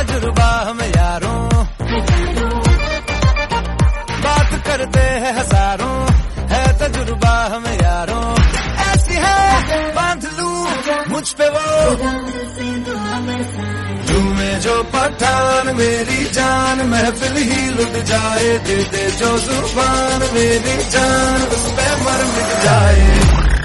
तजुर्बा हम यारों, बात करते हैं हजारों, है तजुर्बा हम यारों। ऐसी है बांध लूं मुझ पे वो झूमे जो पठान, मेरी जान महफिल ही लुट जाए, दे दे जो जुबान मेरी जान उस पे मर मिट जाए।